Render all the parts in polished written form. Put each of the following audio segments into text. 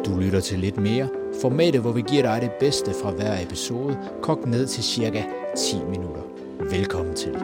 Du lytter til Lidt Mere, formatet, hvor vi giver dig det bedste fra hver episode, kogt ned til cirka 10 minutter. Velkommen til.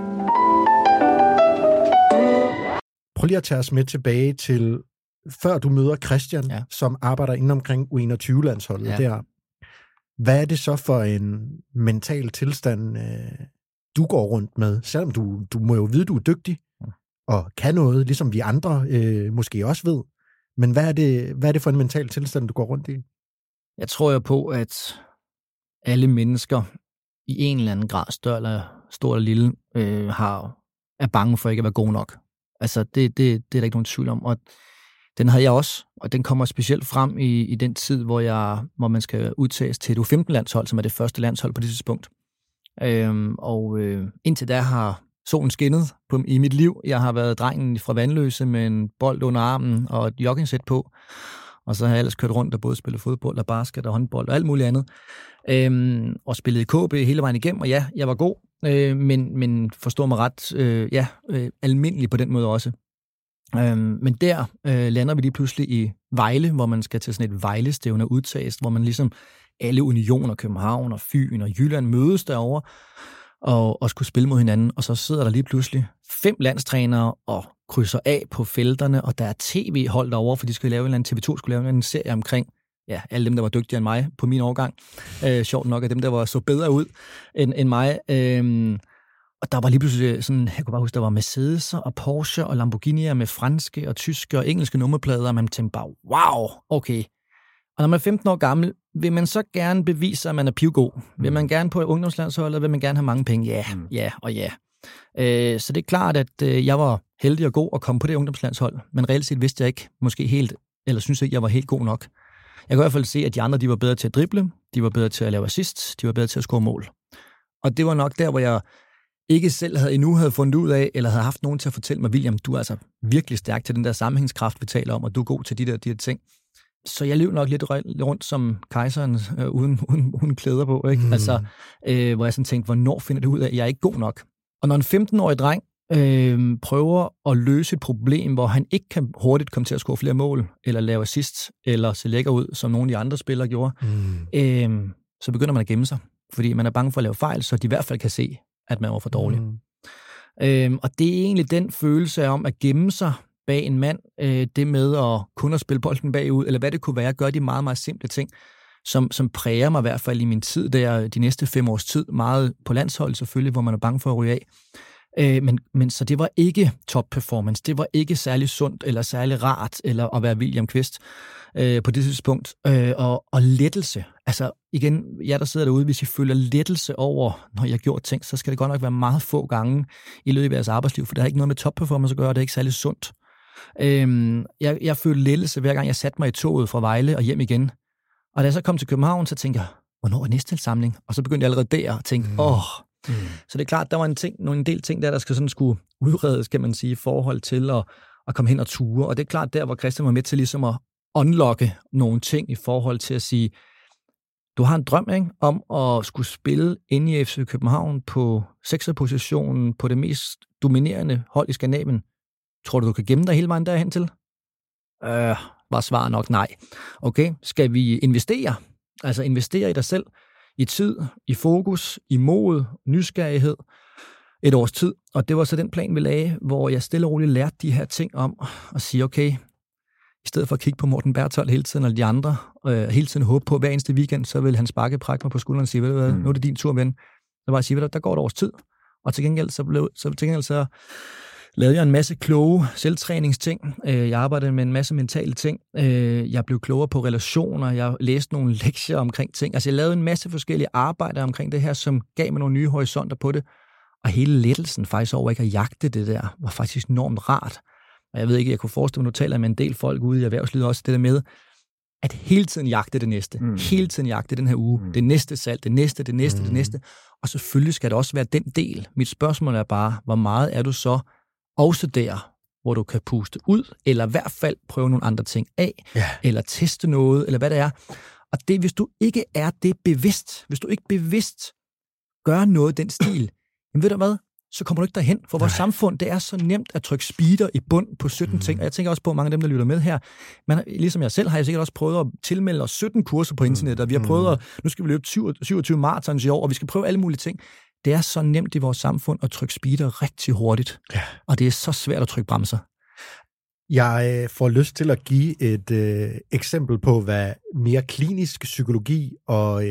Prøv lige at tage os med tilbage til, før du møder Christian, som arbejder inde omkring U21-landsholdet der. Hvad er det så for en mental tilstand, du går rundt med? Selvom du må jo vide, du er dygtig og kan noget, ligesom vi andre måske også ved. Men hvad er det for en mental tilstand, du går rundt i? Jeg tror jo på, at alle mennesker i en eller anden grad, større eller stor eller lille, er bange for ikke at være god nok. Altså, det er der ikke nogen tvivl om. Og den havde jeg også, og den kommer specielt frem i den tid, hvor man skal udtages til et U15-landshold, som er det første landshold på det tidspunkt. Indtil da har solen skinnet i mit liv. Jeg har været drengen fra Vandløse med en bold under armen og et joggingsæt på. Og så har jeg ellers kørt rundt og både spillet fodbold og basket og håndbold og alt muligt andet. Og spillet i KB hele vejen igennem, og ja, jeg var god. Men forstår mig ret, almindelig på den måde også. Men der lander vi lige pludselig i Vejle, hvor man skal til sådan et Vejle-stævne og udtages, hvor man ligesom alle unioner, København og Fyn og Jylland mødes derovre og skulle spille mod hinanden. Og så sidder der lige pludselig 5 landstrænere og krydser af på felterne, og der er tv-hold derovre, for de skulle lave en eller anden, TV2 skulle lave en serie omkring alle dem, der var dygtigere end mig på min årgang. Sjovt nok, af dem, der så bedre ud end mig. Og der var lige pludselig sådan, jeg kunne bare huske, der var Mercedes og Porsche og Lamborghini'er med franske og tyske og engelske nummerplader, og man tænkte bare, wow, okay. Og når man er 15 år gammel, vil man så gerne bevise, at man er pivgod? Vil man gerne på ungdomslandsholdet, eller vil man gerne have mange penge? Ja. Så det er klart, at jeg var heldig og god at komme på det ungdomslandshold, men reelt set vidste jeg ikke måske helt, eller synes ikke, jeg var helt god nok. Jeg kan i hvert fald se, at de andre, de var bedre til at drible, de var bedre til at lave assist, de var bedre til at score mål. Og det var nok der, hvor jeg ikke selv havde fundet ud af, eller havde haft nogen til at fortælle mig, William, du er altså virkelig stærk til den der sammenhængskraft, vi taler om, og du er god til de der ting. Så jeg løb nok lidt rundt som kejseren, uden klæder på, ikke? Altså, hvor jeg sådan tænkte, hvornår finder du ud af, at jeg er ikke god nok? Og når en 15-årig dreng prøver at løse et problem, hvor han ikke kan hurtigt komme til at score flere mål, eller lave assist, eller se lækker ud, som nogle af de andre spillere gjorde, så begynder man at gemme sig, fordi man er bange for at lave fejl, så de i hvert fald kan se, at man var for dårlig. Og det er egentlig den følelse om at gemme sig bag en mand, det med at kun at spille bolden bagud, eller hvad det kunne være, gør de meget, meget simple ting, som præger mig i hvert fald i min tid der, de næste 5 års tid, meget på landshold selvfølgelig, hvor man er bange for at ryge af. Men så det var ikke top performance, det var ikke særlig sundt, eller særlig rart, eller at være William Kvist på det tidspunkt. Og lettelse, altså igen, jeg der sidder derude, hvis I føler lettelse over, når jeg har gjort ting, så skal det godt nok være meget få gange i løbet af jeres arbejdsliv, for det har ikke noget med top performance at gøre, det er ikke særlig sundt. Jeg følte lettelse, hver gang jeg satte mig i toget fra Vejle og hjem igen. Og da jeg så kom til København, så tænkte jeg, hvornår er næste samling? Og så begyndte jeg allerede der at tænke, Så det er klart, der var en del ting der skulle udredes, kan man sige, i forhold til at komme hen og ture. Og det er klart der, hvor Christian var med til ligesom at unlocke nogle ting i forhold til at sige, du har en drøm, ikke, om at skulle spille inde i FC København på 6'er-positionen på det mest dominerende hold i Skandinavien. Tror du kan gemme dig hele vejen derhen til? Var svaret nok nej. Okay, skal vi investere? Altså investere i dig selv, i tid, i fokus, i mod, nysgerrighed, et års tid. Og det var så den plan, vi lagde, hvor jeg stille og roligt lærte de her ting om at sige, okay, i stedet for at kigge på Morten Berthold hele tiden, eller de andre, hele tiden håbe på, hver eneste weekend, så vil han prakke mig på skulderen og sige, ved du hvad, nu er det din tur, ven. Så var jeg sige, der går et års tid. Og til gengæld så lavede jeg en masse kloge selvtræningsting. Jeg arbejdede med en masse mentale ting. Jeg blev klogere på relationer. Jeg læste nogle lektier omkring ting. Altså jeg lavede en masse forskellige arbejder omkring det her, som gav mig nogle nye horisonter på det. Og hele lettelsen faktisk over ikke at jagte det der, var faktisk enormt rart. Og jeg ved ikke, jeg kunne forestille mig, nu taler jeg med en del folk ude i erhvervslivet også, det der med, at hele tiden jagte det næste. Hele tiden jagte den her uge. Det næste salg, det næste. Og selvfølgelig skal det også være den del. Mit spørgsmål er bare, hvor meget er du så også der, hvor du kan puste ud, eller i hvert fald prøve nogle andre ting af, eller teste noget, eller hvad det er. Og det, hvis du ikke er det bevidst, hvis du ikke bevidst gør noget i den stil, jamen ved du hvad, så kommer du ikke derhen. For vores samfund, det er så nemt at trykke speeder i bund på 17 ting. Og jeg tænker også på, mange af dem, der lytter med her, men ligesom jeg selv, har jeg sikkert også prøvet at tilmelde os 17 kurser på internettet, og vi har prøvet at, nu skal vi løbe 27 marathons i år, og vi skal prøve alle mulige ting. Det er så nemt i vores samfund at trykke speeder rigtig hurtigt. Ja. Og det er så svært at trykke bremser. Jeg får lyst til at give et eksempel på, hvad mere klinisk psykologi og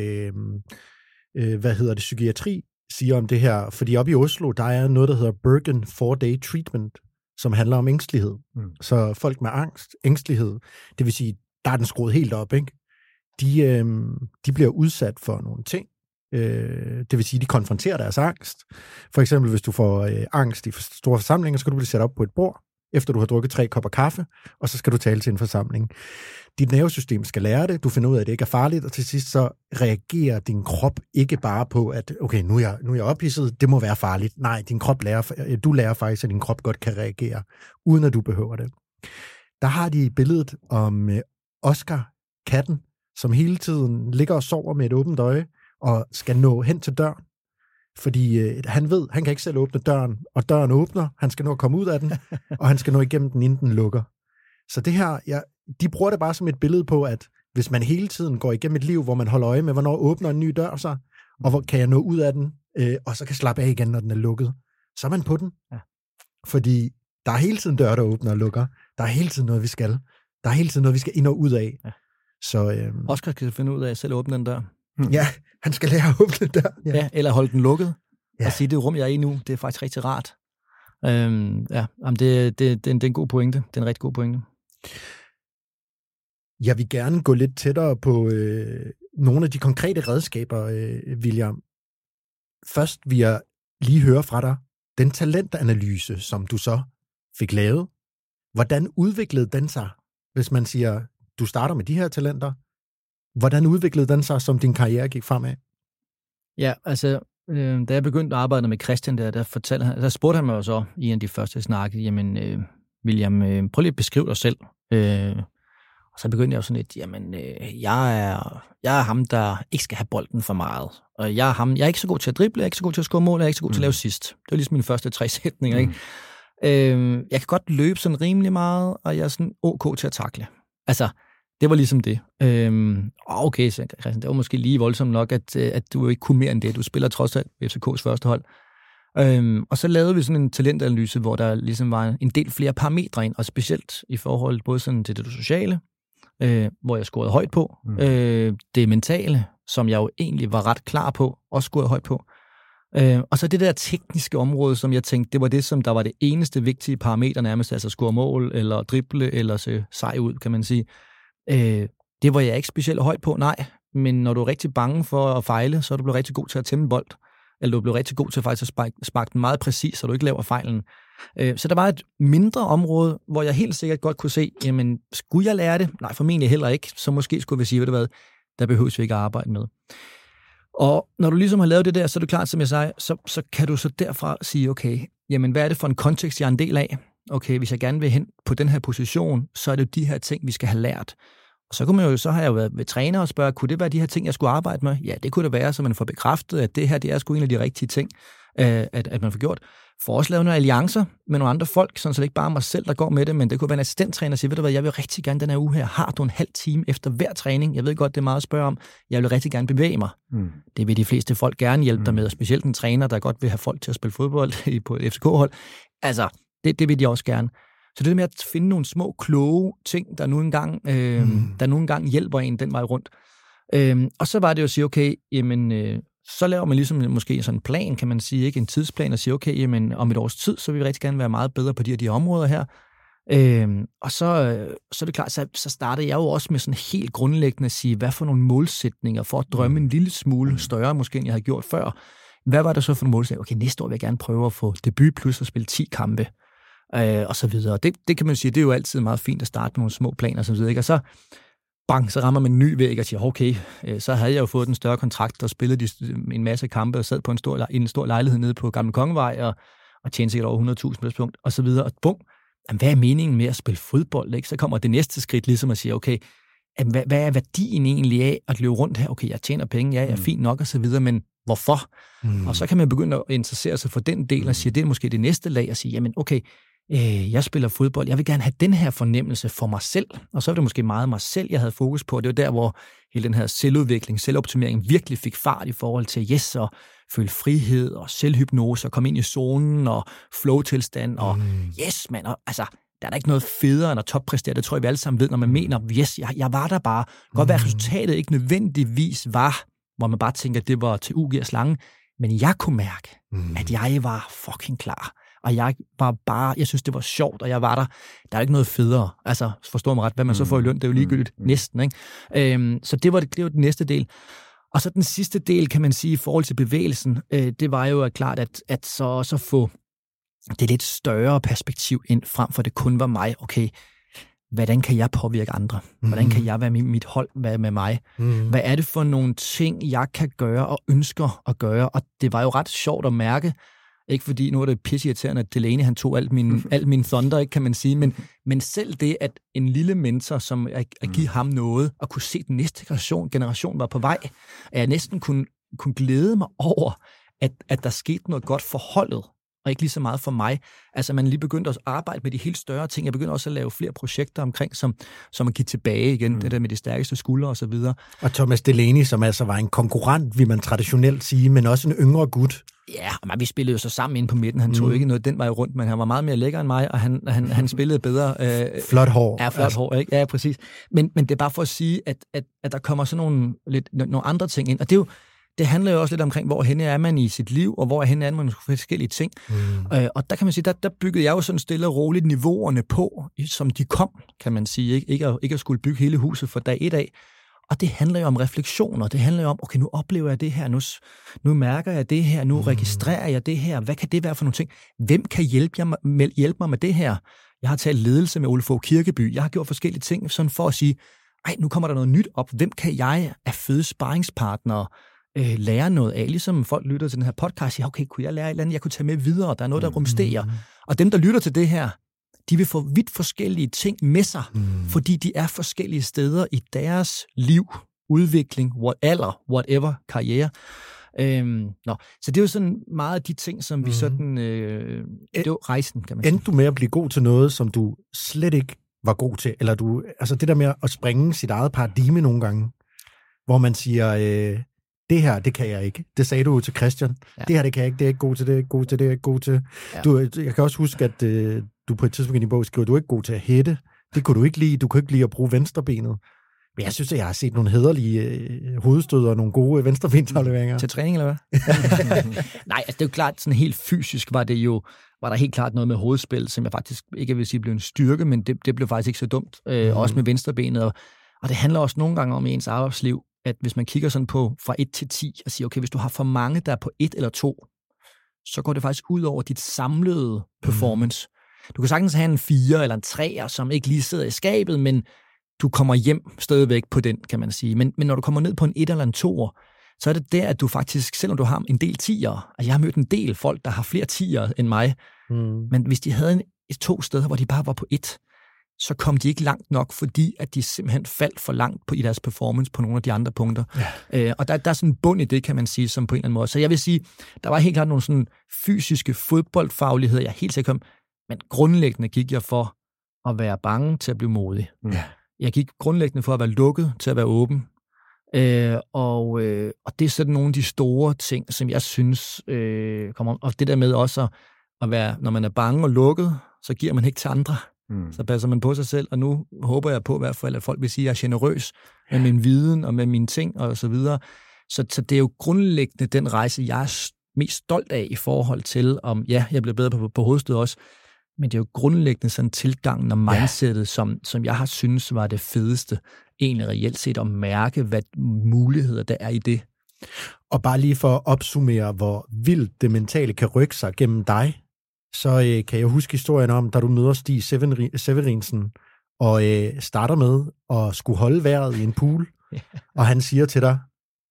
psykiatri siger om det her. Fordi oppe i Oslo, der er noget, der hedder Bergen 4-day treatment, som handler om ængstelighed. Så folk med angst, ængstelighed, det vil sige, der er den skruet helt op, ikke? De bliver udsat for nogle ting. Det vil sige, de konfronterer deres angst. For eksempel, hvis du får angst i store forsamlinger, så kan du blive sat op på et bord, efter du har drukket 3 kopper kaffe, og så skal du tale til en forsamling. Dit nervesystem skal lære det, du finder ud af, at det ikke er farligt, og til sidst så reagerer din krop ikke bare på, at okay, nu er jeg ophidset, det må være farligt. Nej, du lærer faktisk, at din krop godt kan reagere, uden at du behøver det. Der har de billedet om Oscar, katten, som hele tiden ligger og sover med et åbent øje, og skal nå hen til døren. Fordi han ved, han kan ikke selv åbne døren, og døren åbner, han skal nå at komme ud af den, og han skal nå igennem den, inden den lukker. Så det her, de bruger det bare som et billede på, at hvis man hele tiden går igennem et liv, hvor man holder øje med, hvornår åbner en ny dør sig, og hvor kan jeg nå ud af den, og så kan slappe af igen, når den er lukket, så er man på den. Ja. Fordi der er hele tiden døre, der åbner og lukker. Der er hele tiden noget, vi skal. Der er hele tiden noget, vi skal ind og ud af. Ja. Så, Oscar kan finde ud af at selv åbne den dør. Ja, han skal lære at åbne der. Ja, eller holde den lukket. Ja. Og sige, det rum, jeg er i nu, det er faktisk rigtig rart. Det er en god pointe. Det er en rigtig god pointe. Jeg vil gerne gå lidt tættere på nogle af de konkrete redskaber, William. Først vil jeg lige høre fra dig, den talentanalyse, som du så fik lavet. Hvordan udviklede den sig, hvis man siger, du starter med de her talenter? Hvordan udviklede den sig, som din karriere gik fremad? Ja, altså, da jeg begyndte at arbejde med Christian, der spurgte han mig jo så i en af de første snakke, jamen, William, prøv lige at beskrive dig selv. Og så begyndte jeg jo sådan lidt, jamen, jeg er ham, der ikke skal have bolden for meget. Og jeg er ikke så god til at drible, jeg er ikke så god til at score mål, jeg er ikke så god til at lave sidst. Det var ligesom mine første 3 sætninger, ikke? Jeg kan godt løbe sådan rimelig meget, og jeg er sådan ok til at takle. Altså, det var ligesom det. Okay, så Christian, det var måske lige voldsomt nok, at du ikke kunne mere end det. Du spiller trods alt FCK's første hold. Og så lavede vi sådan en talentanalyse, hvor der ligesom var en del flere parametre ind, og specielt i forhold både sådan til det sociale, hvor jeg scorede højt på, det mentale, som jeg jo egentlig var ret klar på, også scorede højt på. Og så det der tekniske område, som jeg tænkte, det var det, som der var det eneste vigtige parameter nærmest, altså score mål, eller drible, eller se sej ud, kan man sige. Det var jeg ikke specielt højt på, nej. Men når du er rigtig bange for at fejle, så er du blevet rigtig god til at tæmme bold. Eller du er blevet rigtig god til faktisk at sparke den meget præcis, så du ikke laver fejlen. Så der var et mindre område, hvor jeg helt sikkert godt kunne se, jamen, skulle jeg lære det? Nej, formentlig heller ikke. Så måske skulle vi sige, ved du hvad, der behøves vi ikke at arbejde med. Og når du ligesom har lavet det der, så er det klart, som jeg sagde, så kan du så derfra sige, okay, jamen, hvad er det for en kontekst, jeg er en del af? Okay, hvis jeg gerne vil hen på den her position, så er det de her ting, vi skal have lært. Og så har jeg jo været ved træner og spørge, kunne det være de her ting, jeg skulle arbejde med? Ja, det kunne det være, så man får bekræftet, at det her, det er sgu en af de rigtige ting, at man får gjort. For også lave nogle alliancer med nogle andre folk, så det ikke bare mig selv, der går med det, men det kunne være en assistenttræner og sige, ved du hvad, jeg vil rigtig gerne den her uge her, har du en halv time efter hver træning? Jeg ved godt, det er meget at spørge om. Jeg vil rigtig gerne bevæge mig. Det vil de fleste folk gerne hjælpe dig med, og specielt en træner, der godt vil have folk til at spille fodbold på et FCK-hold. Altså, det vil de også gerne. Så det med at finde nogle små, kloge ting, der nu engang hjælper en den vej rundt. Og så var det jo at sige, okay, jamen, så laver man ligesom måske sådan en plan, kan man sige, ikke en tidsplan, og sige, okay, jamen, om et års tid, så vil vi rigtig gerne være meget bedre på de her områder her. Og så er det klart, så startede jeg jo også med sådan helt grundlæggende at sige, hvad for nogle målsætninger for at drømme en lille smule større, måske end jeg havde gjort før. Hvad var det så for nogle målsætninger? Okay, næste år vil jeg gerne prøve at få debut plus at spille 10 kampe. Og så videre. Det kan man sige, det er jo altid meget fint at starte med nogle små planer og så videre, ikke? Og så så rammer man en ny væg og siger, okay, så havde jeg jo fået en større kontrakt og spillet en masse kampe og sad på en stor lejlighed nede på Gamle Kongevej og tjente sikkert over 100.000 punkt og så videre. Og bum, hvad er meningen med at spille fodbold? Ikke? Så kommer det næste skridt ligesom at sige, okay, hvad er værdien egentlig af at løbe rundt her? Okay, jeg tjener penge, ja, jeg er fint nok og så videre, men hvorfor. Og så kan man begynde at interessere sig for den del og sige, det er måske det næste lag, og sige, jamen okay, jeg spiller fodbold, jeg vil gerne have den her fornemmelse for mig selv, og så er det måske meget mig selv, jeg havde fokus på. Det var der, hvor hele den her selvudvikling, selvoptimering virkelig fik fart i forhold til og føle frihed og selvhypnose og komme ind i zonen og flow-tilstand og mand, og altså, der er der ikke noget federe end at toppræstere. Det tror jeg, vi alle sammen ved, når man mener, jeg var der bare. Godt være, at resultatet ikke nødvendigvis var, hvor man bare tænker, at det var til UG og slange, men jeg kunne mærke, at jeg var fucking klar. Og jeg var bare, jeg synes, det var sjovt, og jeg var der. Der er ikke noget federe. Altså, forstår mig ret, hvad man så får i løn, det er jo ligegyldigt næsten, ikke? Så det var den næste del. Og så den sidste del, kan man sige, i forhold til bevægelsen, det var jo klart, at så få det lidt større perspektiv ind, frem for det kun var mig. Okay, hvordan kan jeg påvirke andre? Hvordan kan jeg være med mit hold, være med mig? Hvad er det for nogle ting, jeg kan gøre og ønsker at gøre? Og det var jo ret sjovt at mærke, ikke fordi nu er det pisseirriterende, at Delaney han tog alt min thunder, ikke, kan man sige, men selv det, at en lille mentor, som at give ham noget, og kunne se, at den næste generation var på vej, at jeg næsten kunne glæde mig over, at der skete noget godt for holdet, og ikke lige så meget for mig. Altså, man lige begyndte at arbejde med de helt større ting. Jeg begyndte også at lave flere projekter omkring, som at give tilbage igen, det der med de stærkeste skuldre og så videre. Og Thomas Delaney, som altså var en konkurrent, vil man traditionelt sige, men også en yngre gut. Ja, men vi spillede jo så sammen inde på midten. Han tog ikke noget den vej rundt, men han var meget mere lækker end mig, og han spillede bedre. Flot hår. Ja, flot hår, ikke? Ja, præcis. Men det er bare for at sige, at der kommer sådan nogle andre ting ind, og det handler jo også lidt omkring, hvor henne er man i sit liv, og hvor henne er man for forskellige ting. Og der kan man sige, der byggede jeg jo sådan stille og roligt niveauerne på, som de kom, kan man sige. Ikke at skulle bygge hele huset fra dag et af. Og det handler jo om refleksioner. Det handler jo om, okay, nu oplever jeg det her, nu mærker jeg det her, nu registrerer jeg det her. Hvad kan det være for nogle ting? Hvem kan hjælpe mig med det her? Jeg har talt ledelse med Ole Fogh Kirkeby. Jeg har gjort forskellige ting sådan for at sige, nu kommer der noget nyt op. Hvem kan jeg af fede sparringspartnere lære noget af? Ligesom folk lytter til den her podcast, siger, okay, kunne jeg lære et eller andet, jeg kunne tage med videre? Der er noget, der rumsterer. Og dem, der lytter til det her, de vil få vidt forskellige ting med sig, fordi de er forskellige steder i deres liv, udvikling, whatever, karriere. Så det er jo sådan meget af de ting, som vi sådan... det er jo rejsen, kan man sige. Endte du med at blive god til noget, som du slet ikke var god til? Eller altså det der med at springe sit eget paradigme nogle gange, hvor man siger, det her, det kan jeg ikke. Det sagde du jo til Christian. Ja. Det her, det kan jeg ikke. Det er ikke god til, det er ikke god til, det er ikke god til. Ja. Jeg kan også huske, at du på et tidspunkt i din bog skriver, du er ikke god til at hætte. Det kunne du ikke lide. Du kunne ikke lide at bruge venstrebenet. Men jeg synes, at jeg har set nogle hæderlige hovedstød og nogle gode venstrebensafleveringer. Til træning, eller hvad? Nej, altså det er jo klart, sådan helt fysisk var der helt klart noget med hovedspil, som jeg faktisk ikke vil sige blev en styrke, men det blev faktisk ikke så dumt. Også med venstrebenet. Og det handler også nogle gange om i ens arbejdsliv, at hvis man kigger sådan på fra 1 til 10 og siger, okay, hvis du har for mange, der er på 1 eller 2, så går det faktisk ud over dit samlede performance. Du kan sagtens have en 4 eller en 3, som ikke lige sidder i skabet, men du kommer hjem stadigvæk på den, kan man sige. Men når du kommer ned på en 1 eller en 2, så er det der, at du faktisk, selvom du har en del 10'ere, altså jeg har mødt en del folk, der har flere 10'ere end mig, men hvis de havde 2 steder, hvor de bare var på 1, så kom de ikke langt nok, fordi at de simpelthen faldt for langt i deres performance på nogle af de andre punkter. Ja. Og der er sådan en bund i det, kan man sige, som på en eller anden måde. Så jeg vil sige, der var helt klart nogle sådan fysiske fodboldfagligheder, jeg er helt sikker om, men grundlæggende gik jeg for at være bange til at blive modig. Ja. Jeg gik grundlæggende for at være lukket til at være åben. Og det er sådan nogle af de store ting, som jeg synes kommer om. Og det der med også at være, når man er bange og lukket, så giver man ikke til andre. Så passer man på sig selv, og nu håber jeg på i hvert fald, at folk vil sige, at jeg er generøs med min viden og med mine ting og så videre. Så det er jo grundlæggende den rejse, jeg er mest stolt af i forhold til, om jeg bliver bedre på hovedstød også, men det er jo grundlæggende sådan tilgangen og mindsetet, som jeg har synes var det fedeste, egentlig reelt set at mærke, hvad muligheder der er i det. Og bare lige for at opsummere, hvor vildt det mentale kan rykke sig gennem dig, så kan jeg huske historien om, da du møder Stig Severinsen, og starter med at skulle holde vejret i en pool, og han siger til dig,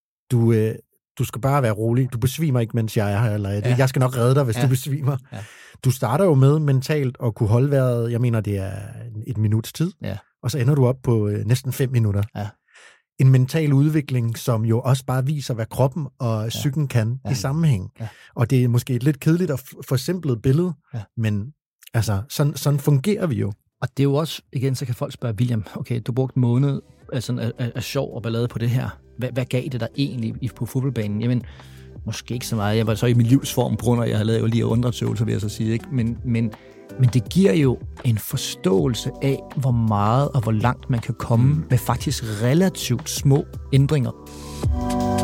du skal bare være rolig, du besvimer ikke, mens jeg er her, eller jeg skal nok redde dig, hvis du besvimer. Ja. Du starter jo med mentalt at kunne holde vejret, jeg mener, det er 1 minuts tid, og så ender du op på næsten 5 minutter. Ja. en mental udvikling, som jo også bare viser, hvad kroppen og psyken kan i sammenhæng. Ja. Og det er måske et lidt kedeligt og forsimplet billede, men altså, sådan fungerer vi jo. Og det er jo også, igen, så kan folk spørge, William, okay, du brugte en måned af sjov og ballade på det her. Hvad gav det dig egentlig på fodboldbanen? Jamen, måske ikke så meget. Jeg var så i min livsform på grund af, jeg havde lavet jo lige undretsøvelser, vil jeg så sige, ikke? Men det giver jo en forståelse af, hvor meget og hvor langt man kan komme med faktisk relativt små ændringer.